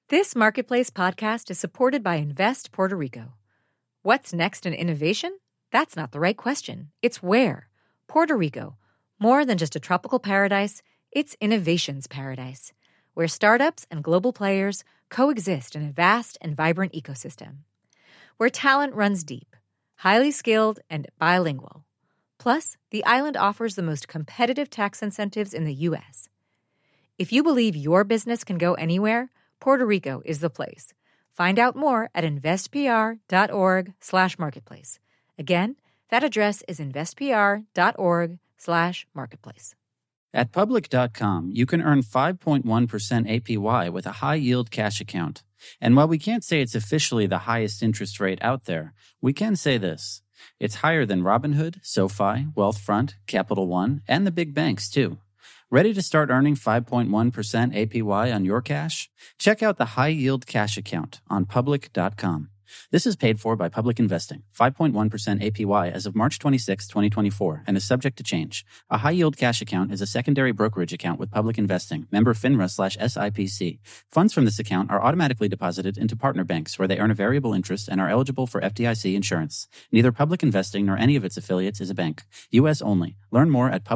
This Marketplace podcast is supported by Invest Puerto Rico. What's next in innovation? That's not the right question. It's where. Puerto Rico. More than just a tropical paradise, it's innovation's paradise, where startups and global players coexist in a vast and vibrant ecosystem. Where talent runs deep, highly skilled, and bilingual. Plus, the island offers the most competitive tax incentives in the U.S. If you believe your business can go anywhere, Puerto Rico is the place. Find out more at investpr.org/marketplace. Again, that address is investpr.org/marketplace. At Public.com, you can earn 5.1% APY with a high-yield cash account. And while we can't say it's officially the highest interest rate out there, we can say this. It's higher than Robinhood, SoFi, Wealthfront, Capital One, and the big banks, too. Ready to start earning 5.1% APY on your cash? Check out the high-yield cash account on Public.com. This is paid for by Public Investing. 5.1% APY as of March 26, 2024, and is subject to change. A high-yield cash account is a secondary brokerage account with Public Investing, member FINRA/SIPC. Funds from this account are automatically deposited into partner banks where they earn a variable interest and are eligible for FDIC insurance. Neither Public Investing nor any of its affiliates is a bank. U.S. only. Learn more at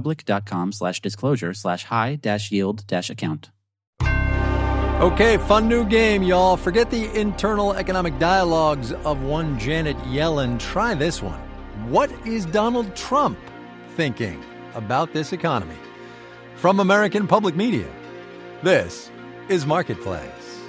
public.com/disclosure/high-yield-account. Okay, fun new game, y'all. Forget the internal economic dialogues of one Janet Yellen. Try this one. What is Donald Trump thinking about this economy? From American Public Media, this is Marketplace.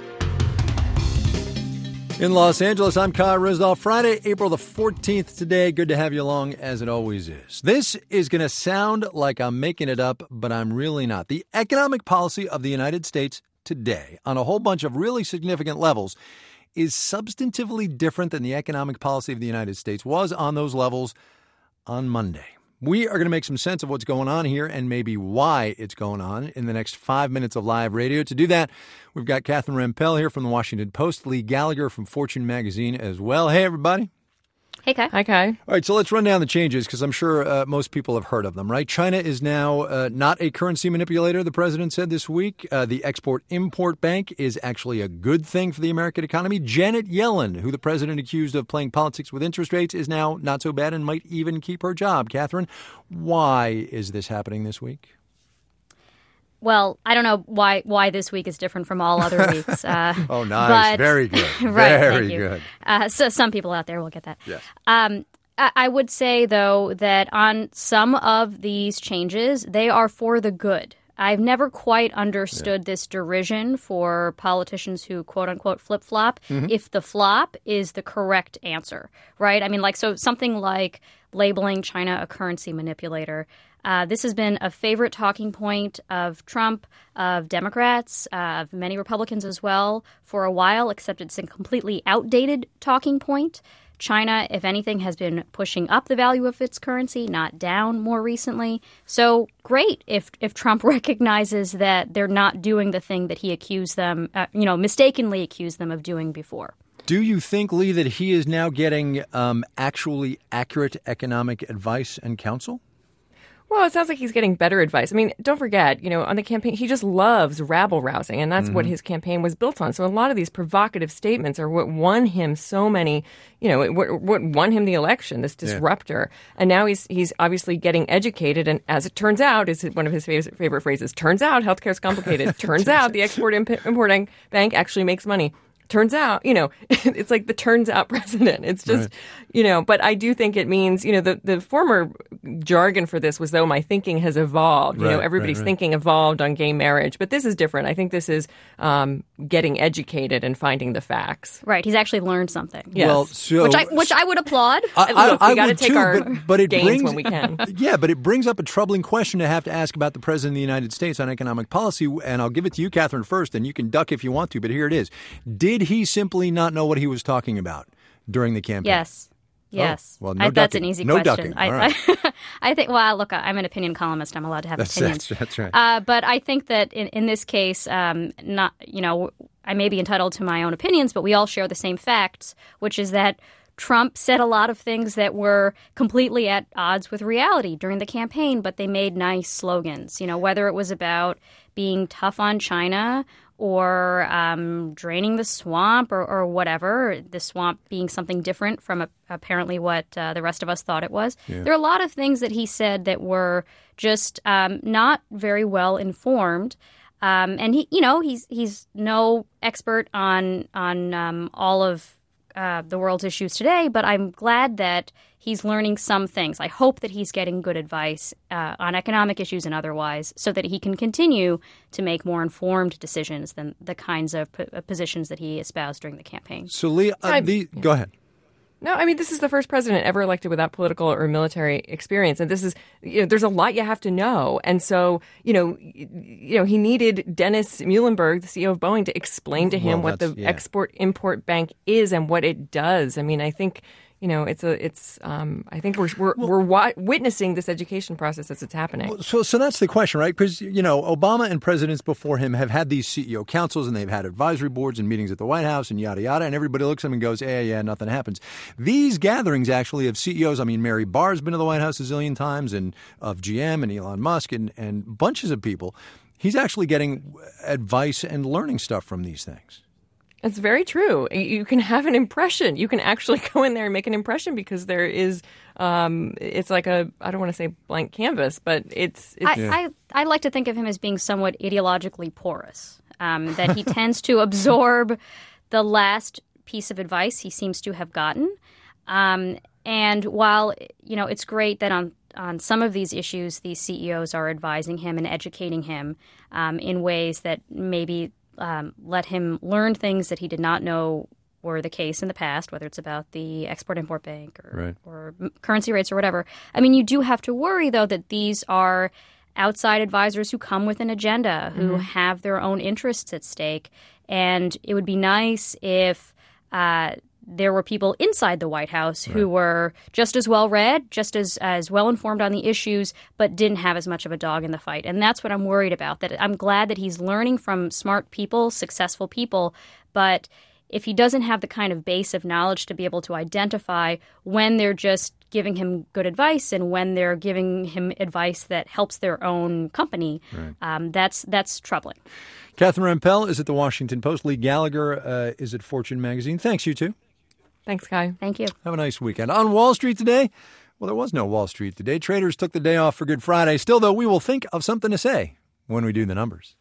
In Los Angeles, I'm Kyle Rizal. Friday, April the 14th today. Good to have you along, as it always is. This is going to sound like I'm making it up, but I'm really not. The economic policy of the United States today, on a whole bunch of really significant levels, is substantively different than the economic policy of the United States was on those levels on Monday. We are going to make some sense of what's going on here and maybe why it's going on in the next 5 minutes of live radio. To do that, we've got Catherine Rampell here from the Washington Post, Lee Gallagher from Fortune magazine as well. Hey, everybody. Hey, Kai. Hi, Kai. All right, so let's run down the changes because I'm sure most people have heard of them, right? China is now not a currency manipulator, the president said this week. The Export-Import Bank is actually a good thing for the American economy. Janet Yellen, who the president accused of playing politics with interest rates, is now not so bad and might even keep her job. Catherine, why is this happening this week? Well, I don't know why this week is different from all other weeks. Oh, nice. Very good. Right, Very good. So some people out there will get that. Yes. I would say, though, that on some of these changes, they are for the good. I've never quite understood this derision for politicians who, quote unquote, flip-flop, if the flop is the correct answer, right? I mean, so something like labeling China a currency manipulator. This has been a favorite talking point of Trump, of Democrats, of many Republicans as well for a while, except it's a completely outdated talking point. China, if anything, has been pushing up the value of its currency, not down more recently. So great if Trump recognizes that they're not doing the thing that he accused them, mistakenly accused them of doing before. Do you think, Lee, that he is now getting actually accurate economic advice and counsel? Well, it sounds like he's getting better advice. I mean, don't forget, on the campaign, he just loves rabble-rousing, and that's what his campaign was built on. So a lot of these provocative statements are what won him so many, what won him the election, this disruptor. Yeah. And now he's obviously getting educated, and as it turns out, is one of his favorite phrases, turns out healthcare is complicated. Turns out the Export-Import Bank actually makes money. Turns out, it's like the turns out president. It's just, but I do think it means, the former jargon for this was, though, my thinking has evolved. Everybody's thinking evolved on gay marriage. But this is different. I think this is getting educated and finding the facts. Right. He's actually learned something. Yes. Well, so, which I would applaud. Look, we got to take our gains when we can. Yeah, but it brings up a troubling question to have to ask about the president of the United States on economic policy. And I'll give it to you, Catherine, first, and you can duck if you want to. But here it is. Did he simply not know what he was talking about during the campaign? Yes. Yes. Oh, well, that's an easy question. Ducking. All right. I think, well, look, I'm an opinion columnist. I'm allowed to have opinions. That's right. But I think that in this case, I may be entitled to my own opinions, but we all share the same facts, which is that Trump said a lot of things that were completely at odds with reality during the campaign, but they made nice slogans, whether it was about being tough on China or draining the swamp or whatever, the swamp being something different from apparently what the rest of us thought it was. Yeah. There are a lot of things that he said that were just not very well informed. And he's no expert on all of the world's issues today, but I'm glad that he's learning some things. I hope that he's getting good advice on economic issues and otherwise so that he can continue to make more informed decisions than the kinds of positions that he espoused during the campaign. So, Leah, go ahead. No, I mean, this is the first president ever elected without political or military experience. And this is, there's a lot you have to know. And so, he needed Dennis Muhlenberg, the CEO of Boeing, to explain to him what the Export-Import Bank is and what it does. I mean, I think, I think we're witnessing this education process as it's happening. So that's the question, right? Because, Obama and presidents before him have had these CEO councils and they've had advisory boards and meetings at the White House and yada, yada. And everybody looks at them and goes, yeah, nothing happens. These gatherings actually of CEOs, I mean, Mary Barr's been to the White House a zillion times, and of GM and Elon Musk and bunches of people. He's actually getting advice and learning stuff from these things. It's very true. You can have an impression. You can actually go in there and make an impression because there is, it's like I don't want to say blank canvas, but it's. I like to think of him as being somewhat ideologically porous, that he tends to absorb the last piece of advice he seems to have gotten. And while, it's great that on some of these issues, these CEOs are advising him and educating him in ways that maybe let him learn things that he did not know were the case in the past, whether it's about the Export-Import Bank or currency rates or whatever. I mean, you do have to worry, though, that these are outside advisors who come with an agenda, who have their own interests at stake. And it would be nice if there were people inside the White House who were just as well read, just as well informed on the issues, but didn't have as much of a dog in the fight. And that's what I'm worried about. That I'm glad that he's learning from smart people, successful people, but if he doesn't have the kind of base of knowledge to be able to identify when they're just giving him good advice and when they're giving him advice that helps their own company, that's troubling. Catherine Rampell is at the Washington Post. Lee Gallagher is at Fortune Magazine. Thanks, you two. Thanks, Kai. Thank you. Have a nice weekend. On Wall Street today, well, there was no Wall Street today. Traders took the day off for Good Friday. Still, though, we will think of something to say when we do the numbers.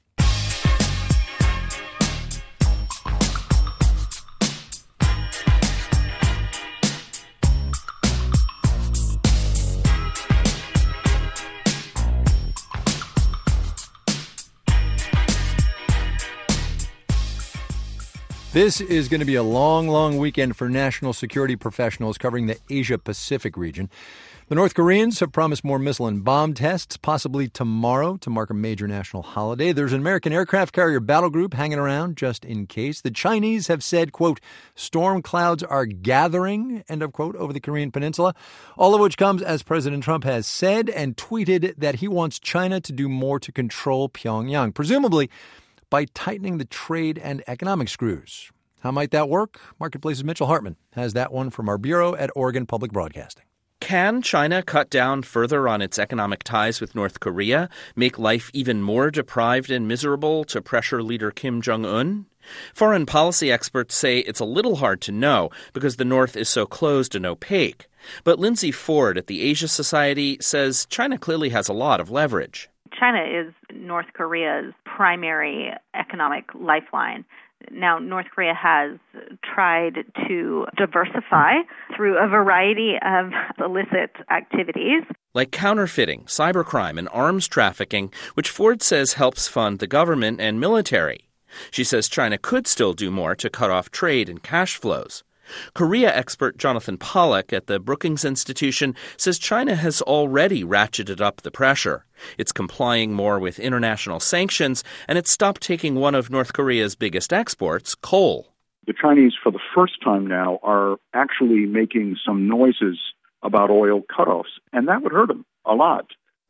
This is going to be a long, long weekend for national security professionals covering the Asia-Pacific region. The North Koreans have promised more missile and bomb tests, possibly tomorrow, to mark a major national holiday. There's an American aircraft carrier battle group hanging around just in case. The Chinese have said, quote, storm clouds are gathering, end of quote, over the Korean peninsula, all of which comes as President Trump has said and tweeted that he wants China to do more to control Pyongyang, presumably by tightening the trade and economic screws. How might that work? Marketplace's Mitchell Hartman has that one from our bureau at Oregon Public Broadcasting. Can China cut down further on its economic ties with North Korea, make life even more deprived and miserable to pressure leader Kim Jong-un? Foreign policy experts say it's a little hard to know because the North is so closed and opaque. But Lindsay Ford at the Asia Society says China clearly has a lot of leverage. China is North Korea's primary economic lifeline. Now, North Korea has tried to diversify through a variety of illicit activities. Like counterfeiting, cybercrime, and arms trafficking, which Ford says helps fund the government and military. She says China could still do more to cut off trade and cash flows. Korea expert Jonathan Pollack at the Brookings Institution says China has already ratcheted up the pressure. It's complying more with international sanctions, and it's stopped taking one of North Korea's biggest exports, coal. The Chinese, for the first time now, are actually making some noises about oil cutoffs, and that would hurt them a lot.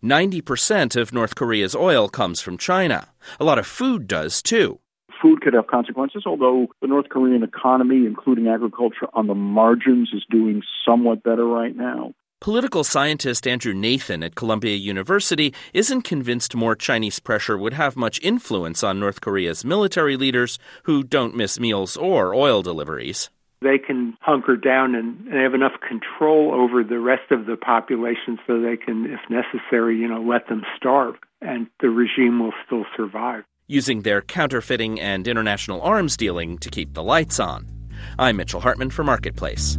90% of North Korea's oil comes from China. A lot of food does, too. Food could have consequences, although the North Korean economy, including agriculture, on the margins is doing somewhat better right now. Political scientist Andrew Nathan at Columbia University isn't convinced more Chinese pressure would have much influence on North Korea's military leaders who don't miss meals or oil deliveries. They can hunker down and have enough control over the rest of the population so they can, if necessary, let them starve, and the regime will still survive. Using their counterfeiting and international arms dealing to keep the lights on. I'm Mitchell Hartman for Marketplace.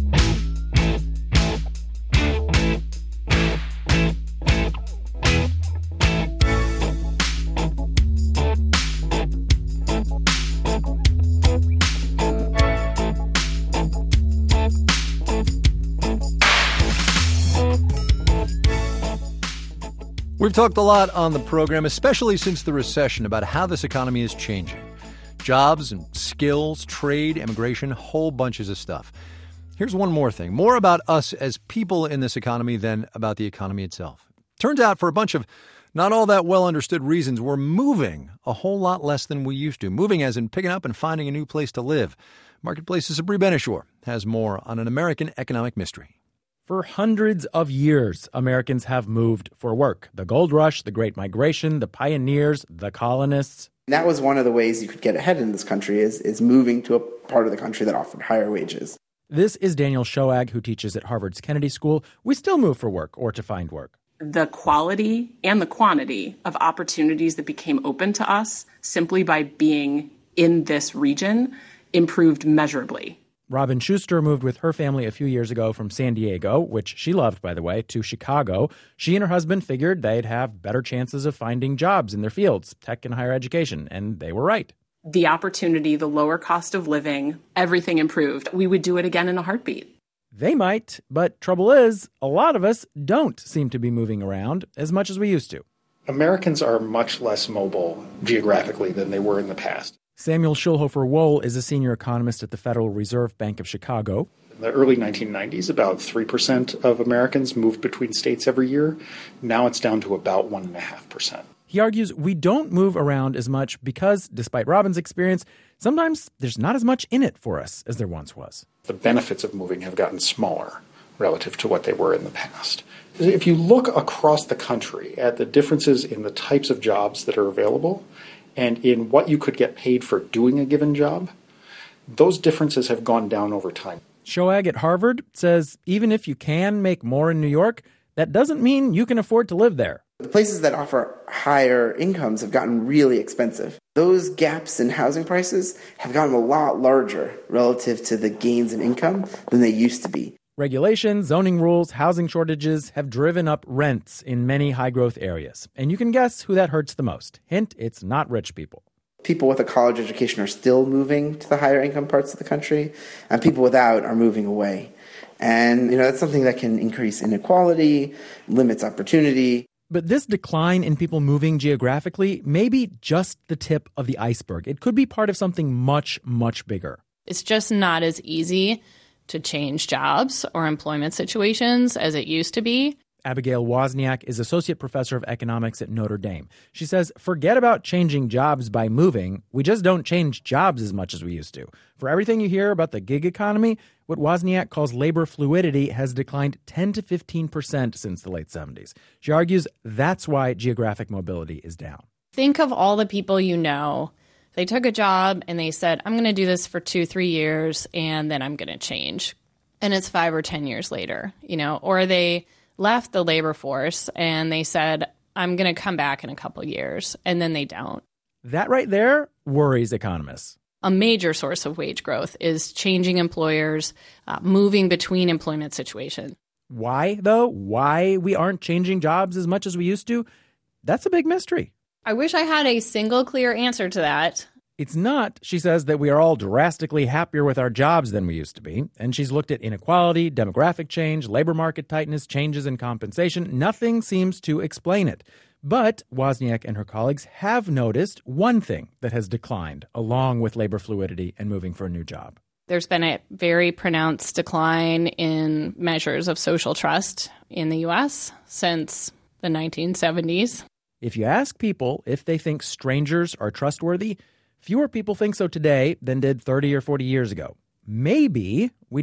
We've talked a lot on the program, especially since the recession, about how this economy is changing. Jobs and skills, trade, immigration, whole bunches of stuff. Here's one more thing. More about us as people in this economy than about the economy itself. Turns out for a bunch of not all that well understood reasons, we're moving a whole lot less than we used to. Moving as in picking up and finding a new place to live. Marketplace's Sabri Benishore has more on an American economic mystery. For hundreds of years, Americans have moved for work. The gold rush, the Great Migration, the pioneers, the colonists. That was one of the ways you could get ahead in this country is moving to a part of the country that offered higher wages. This is Daniel Shoag, who teaches at Harvard's Kennedy School. We still move for work or to find work. The quality and the quantity of opportunities that became open to us simply by being in this region improved measurably. Robin Schuster moved with her family a few years ago from San Diego, which she loved, by the way, to Chicago. She and her husband figured they'd have better chances of finding jobs in their fields, tech and higher education, and they were right. The opportunity, the lower cost of living, everything improved. We would do it again in a heartbeat. They might, but trouble is, a lot of us don't seem to be moving around as much as we used to. Americans are much less mobile geographically than they were in the past. Samuel Schulhofer-Wohl is a senior economist at the Federal Reserve Bank of Chicago. In the early 1990s, about 3% of Americans moved between states every year. Now it's down to about 1.5%. He argues we don't move around as much because, despite Robin's experience, sometimes there's not as much in it for us as there once was. The benefits of moving have gotten smaller relative to what they were in the past. If you look across the country at the differences in the types of jobs that are available, and in what you could get paid for doing a given job, those differences have gone down over time. Shoag at Harvard says even if you can make more in New York, that doesn't mean you can afford to live there. The places that offer higher incomes have gotten really expensive. Those gaps in housing prices have gotten a lot larger relative to the gains in income than they used to be. Regulations, zoning rules, housing shortages have driven up rents in many high-growth areas. And you can guess who that hurts the most. Hint, it's not rich people. People with a college education are still moving to the higher income parts of the country, and people without are moving away. And, that's something that can increase inequality, limits opportunity. But this decline in people moving geographically may be just the tip of the iceberg. It could be part of something much, much bigger. It's just not as easy to change jobs or employment situations as it used to be. Abigail Wozniak is associate professor of economics at Notre Dame. She says, forget about changing jobs by moving. We just don't change jobs as much as we used to. For everything you hear about the gig economy, what Wozniak calls labor fluidity has declined 10 to 15% since the late 70s. She argues that's why geographic mobility is down. Think of all the people you know. They took a job and they said, I'm going to do this for 2-3 years and then I'm going to change. And it's 5 or 10 years later, or they left the labor force and they said, I'm going to come back in a couple years, and then they don't. That right there worries economists. A major source of wage growth is changing employers, moving between employment situations. Why, though? Why we aren't changing jobs as much as we used to? That's a big mystery. I wish I had a single clear answer to that. It's not, she says, that we are all drastically happier with our jobs than we used to be. And she's looked at inequality, demographic change, labor market tightness, changes in compensation. Nothing seems to explain it. But Wozniak and her colleagues have noticed one thing that has declined along with labor fluidity and moving for a new job. There's been a very pronounced decline in measures of social trust in the U.S. since the 1970s. If you ask people if they think strangers are trustworthy, fewer people think so today than did 30 or 40 years ago. Maybe we just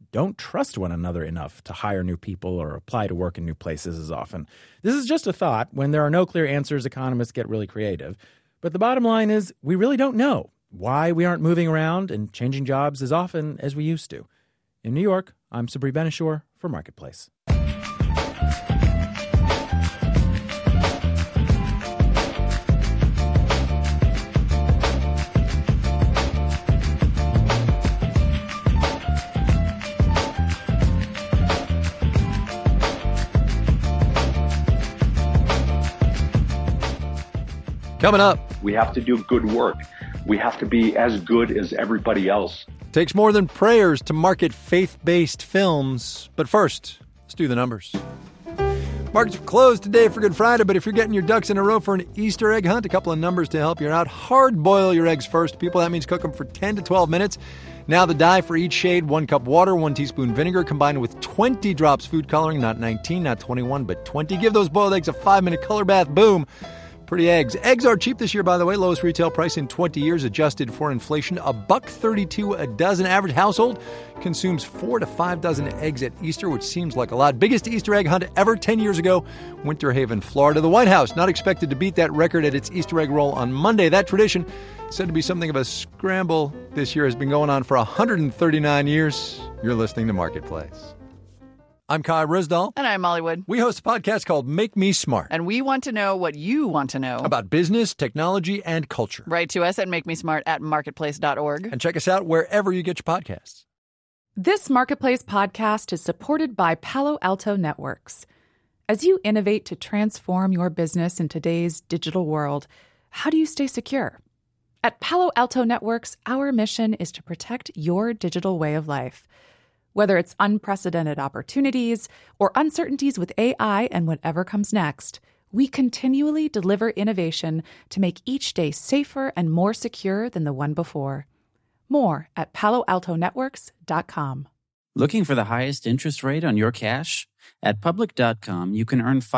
don't trust one another enough to hire new people or apply to work in new places as often. This is just a thought. When there are no clear answers, economists get really creative. But the bottom line is we really don't know why we aren't moving around and changing jobs as often as we used to. In New York, I'm Sabri Benishore for Marketplace. Coming up, we have to do good work. We have to be as good as everybody else. Takes more than prayers to market faith-based films. But first, let's do the numbers. Markets closed today for Good Friday, but if you're getting your ducks in a row for an Easter egg hunt, a couple of numbers to help you out. Hard boil your eggs first. People, that means cook them for 10 to 12 minutes. Now the dye for each shade: 1 cup water, 1 teaspoon vinegar, combined with 20 drops food coloring, not 19, not 21, but 20. Give those boiled eggs a 5-minute color bath. Boom. Pretty eggs. Eggs are cheap this year, by the way. Lowest retail price in 20 years, adjusted for inflation. $1.32 a dozen. Average household consumes 4 to 5 dozen eggs at Easter, which seems like a lot. Biggest Easter egg hunt ever 10 years ago, Winter Haven, Florida. The White House not expected to beat that record at its Easter egg roll on Monday. That tradition, said to be something of a scramble this year, has been going on for 139 years. You're listening to Marketplace. I'm Kai Risdahl. And I'm Molly Wood. We host a podcast called Make Me Smart. And we want to know what you want to know about business, technology, and culture. Write to us at makemesmart@marketplace.org. And check us out wherever you get your podcasts. This Marketplace podcast is supported by Palo Alto Networks. As you innovate to transform your business in today's digital world, how do you stay secure? At Palo Alto Networks, our mission is to protect your digital way of life. Whether it's unprecedented opportunities or uncertainties with AI and whatever comes next, we continually deliver innovation to make each day safer and more secure than the one before. More at PaloAltoNetworks.com. Looking for the highest interest rate on your cash? At Public.com, you can earn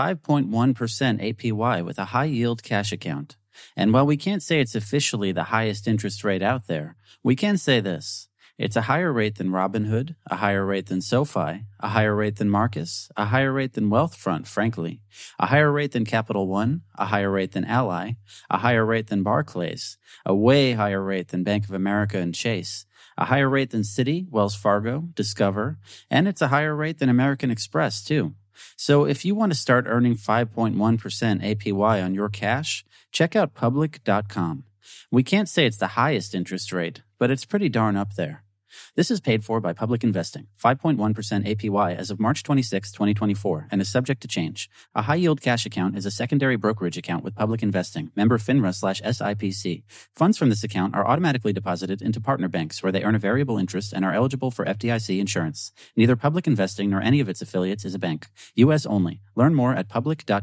5.1% APY with a high-yield cash account. And while we can't say it's officially the highest interest rate out there, we can say this. It's a higher rate than Robinhood, a higher rate than SoFi, a higher rate than Marcus, a higher rate than Wealthfront, frankly, a higher rate than Capital One, a higher rate than Ally, a higher rate than Barclays, a way higher rate than Bank of America and Chase, a higher rate than Citi, Wells Fargo, Discover, and it's a higher rate than American Express, too. So if you want to start earning 5.1% APY on your cash, check out Public.com. We can't say it's the highest interest rate, but it's pretty darn up there. This is paid for by Public Investing, 5.1% APY as of March 26, 2024, and is subject to change. A high-yield cash account is a secondary brokerage account with Public Investing, member FINRA/SIPC. Funds from this account are automatically deposited into partner banks where they earn a variable interest and are eligible for FDIC insurance. Neither Public Investing nor any of its affiliates is a bank. U.S. only. Learn more at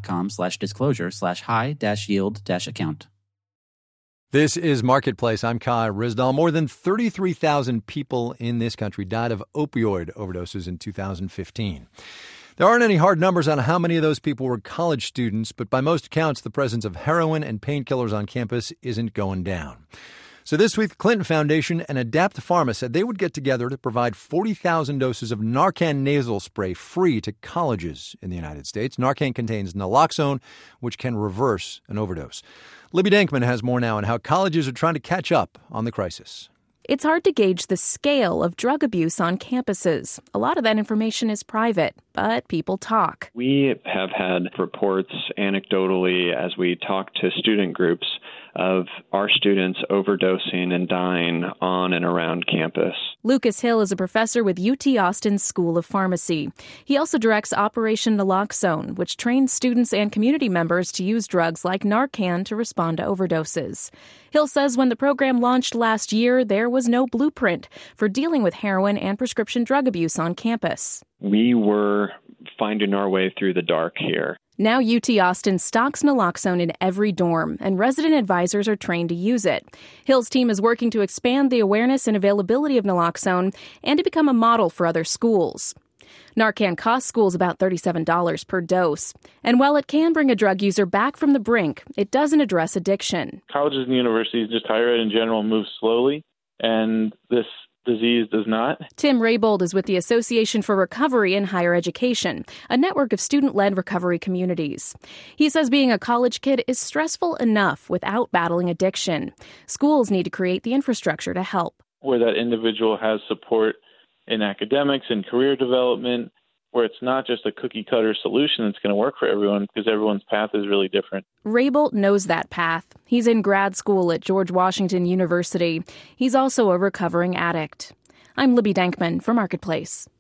public.com/disclosure/high-yield-account. This is Marketplace. I'm Kai Risdahl. More than 33,000 people in this country died of opioid overdoses in 2015. There aren't any hard numbers on how many of those people were college students, but by most accounts, the presence of heroin and painkillers on campus isn't going down. So this week, the Clinton Foundation and Adapt Pharma said they would get together to provide 40,000 doses of Narcan nasal spray free to colleges in the United States. Narcan contains naloxone, which can reverse an overdose. Libby Dankman has more now on how colleges are trying to catch up on the crisis. It's hard to gauge the scale of drug abuse on campuses. A lot of that information is private, but people talk. We have had reports anecdotally as we talk to student groups of our students overdosing and dying on and around campus. Lucas Hill is a professor with UT Austin's School of Pharmacy. He also directs Operation Naloxone, which trains students and community members to use drugs like Narcan to respond to overdoses. Hill says when the program launched last year, there was no blueprint for dealing with heroin and prescription drug abuse on campus. We were finding our way through the dark here. Now UT Austin stocks naloxone in every dorm, and resident advisors are trained to use it. Hill's team is working to expand the awareness and availability of naloxone and to become a model for other schools. Narcan costs schools about $37 per dose. And while it can bring a drug user back from the brink, it doesn't address addiction. Colleges and universities, just higher ed in general, move slowly. And this disease does not. Tim Raybould is with the Association for Recovery in Higher Education, a network of student-led recovery communities. He says being a college kid is stressful enough without battling addiction. Schools need to create the infrastructure to help. Where that individual has support in academics and career development, where it's not just a cookie-cutter solution that's going to work for everyone because everyone's path is really different. Raybould knows that path. He's in grad school at George Washington University. He's also a recovering addict. I'm Libby Dankman for Marketplace.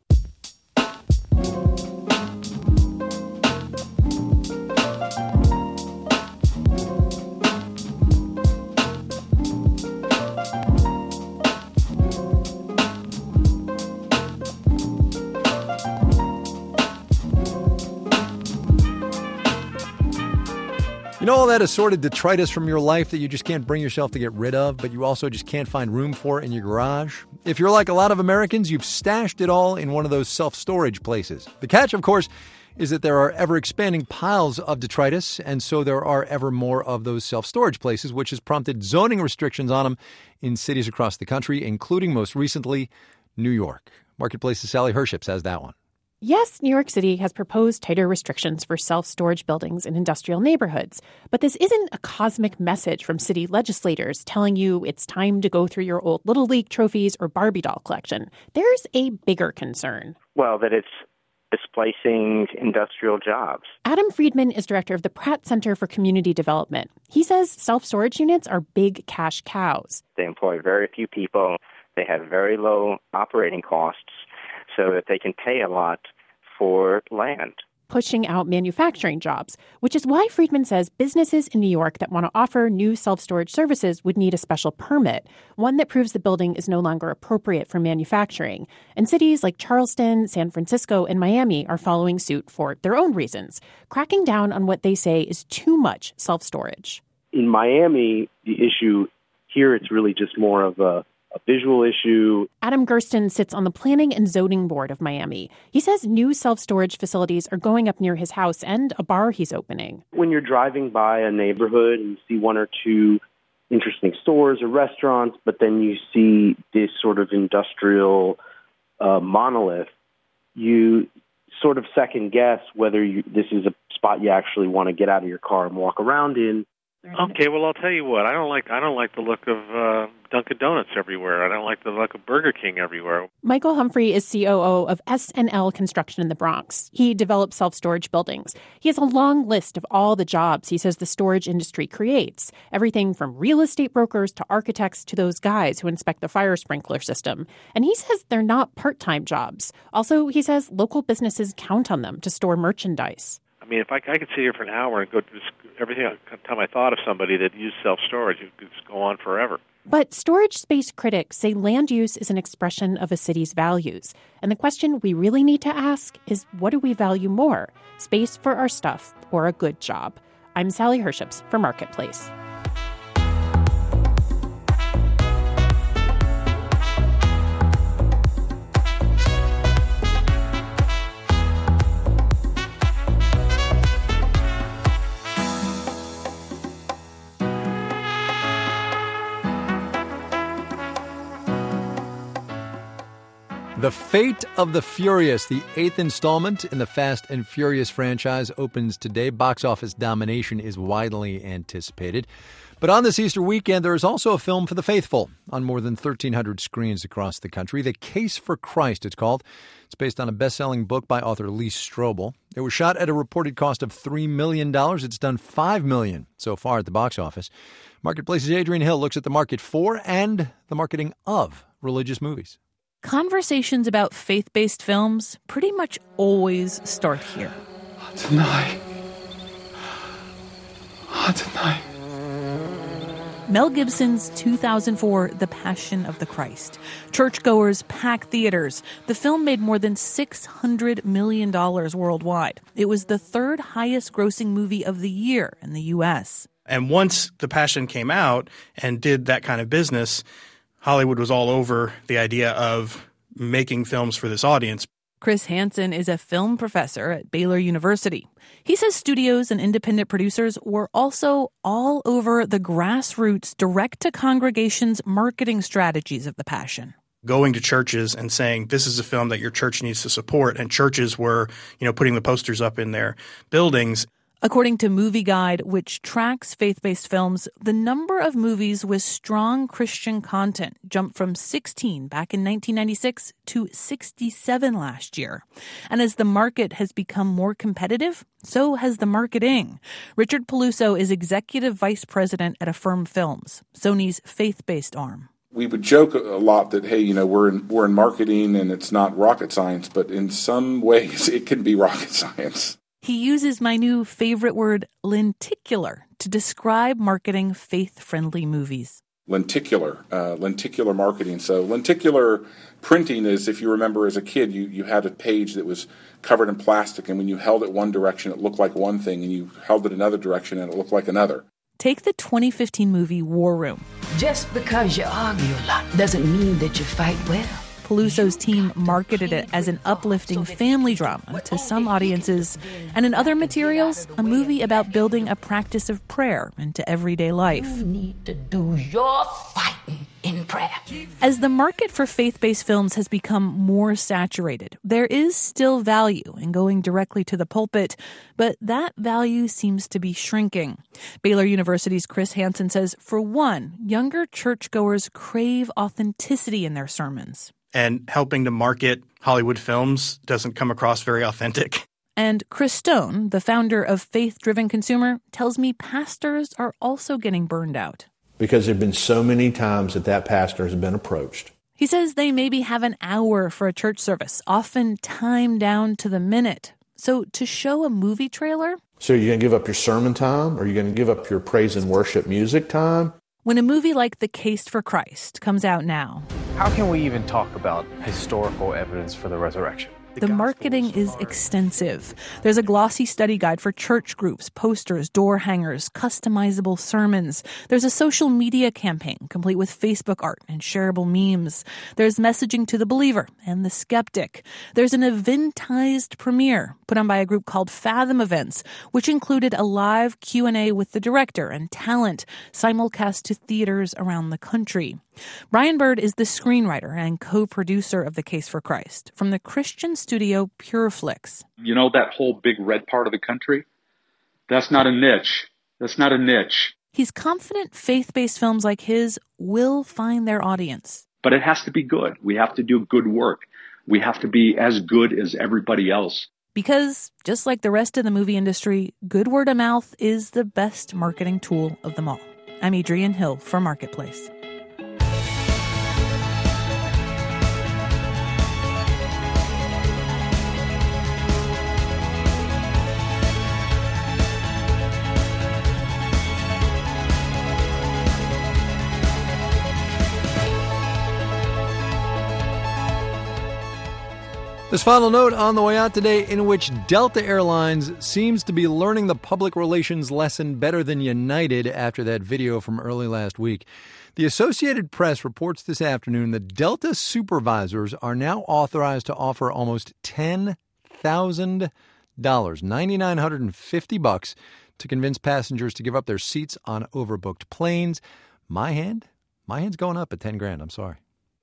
You know all that assorted detritus from your life that you just can't bring yourself to get rid of, but you also just can't find room for in your garage? If you're like a lot of Americans, you've stashed it all in one of those self-storage places. The catch, of course, is that there are ever-expanding piles of detritus, and so there are ever more of those self-storage places, which has prompted zoning restrictions on them in cities across the country, including, most recently, New York. Marketplace's Sally Herships has that one. Yes, New York City has proposed tighter restrictions for self-storage buildings in industrial neighborhoods. But this isn't a cosmic message from city legislators telling you it's time to go through your old Little League trophies or Barbie doll collection. There's a bigger concern. Well, that it's displacing industrial jobs. Adam Friedman is director of the Pratt Center for Community Development. He says self-storage units are big cash cows. They employ very few people. They have very low operating costs, so that they can pay a lot for land. Pushing out manufacturing jobs, which is why Friedman says businesses in New York that want to offer new self-storage services would need a special permit, one that proves the building is no longer appropriate for manufacturing. And cities like Charleston, San Francisco, and Miami are following suit for their own reasons, cracking down on what they say is too much self-storage. In Miami, the issue here, it's really just more of a visual issue. Adam Gersten sits on the Planning and Zoning Board of Miami. He says new self-storage facilities are going up near his house and a bar he's opening. When you're driving by a neighborhood and you see one or two interesting stores or restaurants, but then you see this sort of industrial monolith, you sort of second guess whether this is a spot you actually want to get out of your car and walk around in. Okay, well, I'll tell you what. I don't like the look of Dunkin' Donuts everywhere. I don't like the look of Burger King everywhere. Michael Humphrey is COO of S&L Construction in the Bronx. He develops self-storage buildings. He has a long list of all the jobs he says the storage industry creates, everything from real estate brokers to architects to those guys who inspect the fire sprinkler system. And he says they're not part-time jobs. Also, he says local businesses count on them to store merchandise. I mean, if I could sit here for an hour and go through everything time I thought of somebody that used self-storage, it could just go on forever. But storage space critics say land use is an expression of a city's values. And the question we really need to ask is, what do we value more, space for our stuff or a good job? I'm Sally Herships for Marketplace. The Fate of the Furious, the 8th installment in the Fast and Furious franchise, opens today. Box office domination is widely anticipated. But on this Easter weekend, there is also a film for the faithful on more than 1,300 screens across the country. The Case for Christ, it's called. It's based on a best-selling book by author Lee Strobel. It was shot at a reported cost of $3 million. It's done $5 million so far at the box office. Marketplace's Adrian Hill looks at the market for and the marketing of religious movies. Conversations about faith-based films pretty much always start here. Tonight. Mel Gibson's 2004 The Passion of the Christ. Churchgoers pack theaters. The film made more than $600 million worldwide. It was the third highest grossing movie of the year in the U.S. And once The Passion came out and did that kind of business, Hollywood was all over the idea of making films for this audience. Chris Hansen is a film professor at Baylor University. He says studios and independent producers were also all over the grassroots direct-to-congregations marketing strategies of The Passion. going to churches and saying this is a film that your church needs to support, and churches were, putting the posters up in their buildings. According to Movie Guide, which tracks faith-based films, the number of movies with strong Christian content jumped from 16 back in 1996 to 67 last year. And as the market has become more competitive, so has the marketing. Richard Peluso is executive vice president at Affirm Films, Sony's faith-based arm. We would joke a lot that, hey, we're in marketing and it's not rocket science, but in some ways it can be rocket science. He uses my new favorite word, lenticular, to describe marketing faith-friendly movies. Lenticular marketing. So lenticular printing is, if you remember as a kid, you had a page that was covered in plastic, and when you held it one direction, it looked like one thing, and you held it another direction, and it looked like another. Take the 2015 movie War Room. Just because you argue a lot doesn't mean that you fight well. Peluso's team marketed it as an uplifting family drama to some audiences, and in other materials, a movie about building a practice of prayer into everyday life. You need to do your fighting in prayer. As the market for faith-based films has become more saturated, there is still value in going directly to the pulpit, but that value seems to be shrinking. Baylor University's Chris Hansen says, for one, younger churchgoers crave authenticity in their sermons. And helping to market Hollywood films doesn't come across very authentic. And Chris Stone, the founder of Faith Driven Consumer, tells me pastors are also getting burned out. Because there have been so many times that pastor has been approached. He says they maybe have an hour for a church service, often timed down to the minute. So to show a movie trailer... So you're going to give up your sermon time, or you're going to give up your praise and worship music time? When a movie like The Case for Christ comes out now... How can we even talk about historical evidence for the resurrection? The marketing is extensive. There's a glossy study guide for church groups, posters, door hangers, customizable sermons. There's a social media campaign complete with Facebook art and shareable memes. There's messaging to the believer and the skeptic. There's an eventized premiere put on by a group called Fathom Events, which included a live Q&A with the director and talent, simulcast to theaters around the country. Brian Bird is the screenwriter and co-producer of The Case for Christ from the Christian studio PureFlix. You know that whole big red part of the country? That's not a niche. That's not a niche. He's confident faith-based films like his will find their audience. But it has to be good. We have to do good work. We have to be as good as everybody else. Because, just like the rest of the movie industry, good word of mouth is the best marketing tool of them all. I'm Adrienne Hill for Marketplace. This final note on the way out today, in which Delta Airlines seems to be learning the public relations lesson better than United after that video from early last week. The Associated Press reports this afternoon that Delta supervisors are now authorized to offer almost $10,000, $9,950, to convince passengers to give up their seats on overbooked planes. My hand's going up at $10,000. I'm sorry.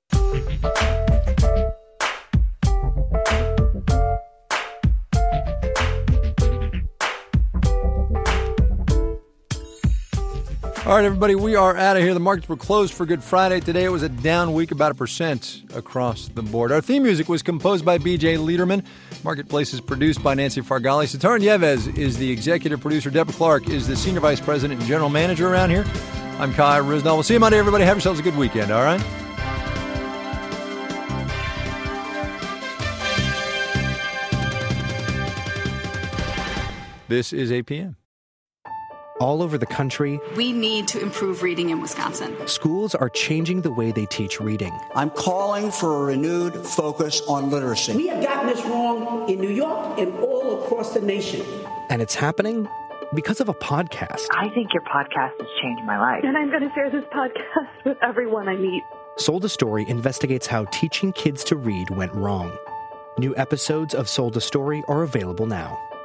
All right, everybody, we are out of here. The markets were closed for Good Friday. Today it was a down week, about 1% across the board. Our theme music was composed by B.J. Liederman. Marketplace is produced by Nancy Fargali. Sitar Nieves is the executive producer. Deborah Clark is the senior vice president and general manager around here. I'm Kai Risnell. We'll see you Monday, everybody. Have yourselves a good weekend, all right? This is APM. All over the country, we need to improve reading in Wisconsin. Schools are changing the way they teach reading. I'm calling for a renewed focus on literacy. We have gotten this wrong in New York and all across the nation. And it's happening because of a podcast. I think your podcast has changed my life. And I'm going to share this podcast with everyone I meet. Sold a Story investigates how teaching kids to read went wrong. New episodes of Sold a Story are available now.